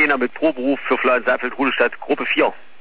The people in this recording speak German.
Trainer mit Proberuf für Florian Seiffeld, Rudolstadt, Gruppe 4.